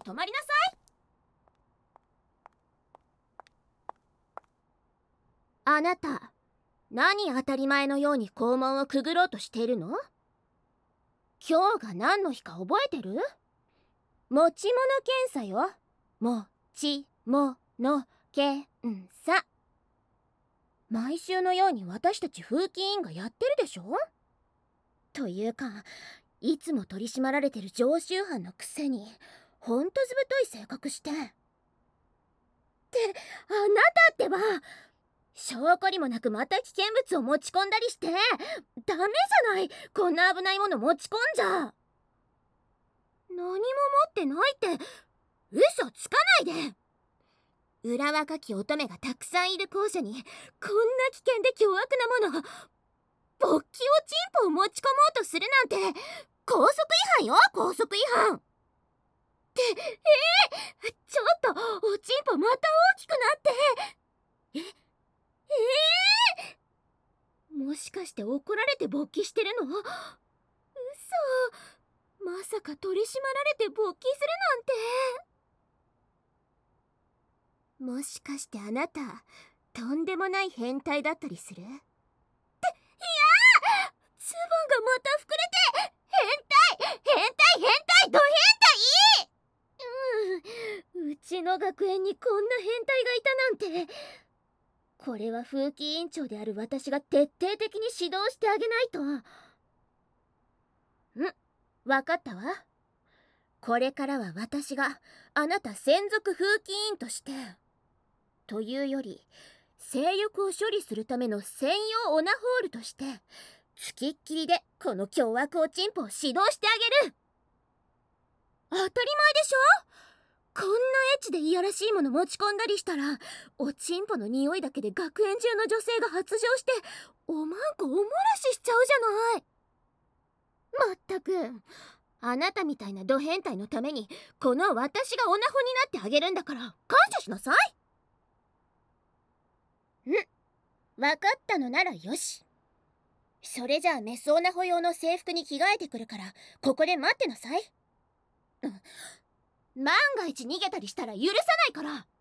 止まりなさい。あなた、何当たり前のように校門をくぐろうとしているの？今日が何の日か覚えてる？持ち物検査よ。もちもの検査。毎週のように私たち風紀委員がやってるでしょ？というか、いつも取り締まられてる常習犯のくせにほんとずぶとい性格して。って、あなたってば証拠りもなくまた危険物を持ち込んだりしてダメじゃない。こんな危ないもの持ち込んじゃ。何も持ってないって嘘つかないで。裏若き乙女がたくさんいる校舎にこんな危険で凶悪なもの、勃起をチンポを持ち込もうとするなんて校則違反よ、校則違反って。ちょっとおちんぽまた大きくなって。もしかして怒られて勃起してるの？嘘。まさか取り締まられて勃起するなんて。もしかしてあなたとんでもない変態だったりする？って、いやー、ズボンがまた膨れて変態ド変態。うちの学園にこんな変態がいたなんて。これは風紀委員長である私が徹底的に指導してあげないと。わかったわ。これからは私があなた専属風紀委員として、というより性欲を処理するための専用オナホールとしてつきっきりでこの凶悪おちんぽを指導してあげる。当たり前でしょ？こんなエッチでいやらしいもの持ち込んだりしたらおちんぽの匂いだけで学園中の女性が発情しておまんこおもらししちゃうじゃない。まったく、あなたみたいなド変態のためにこの私がオナホになってあげるんだから感謝しなさい。わかったのならよし。それじゃあメスオナホ用の制服に着替えてくるからここで待ってなさい。万が一逃げたりしたら許さないから。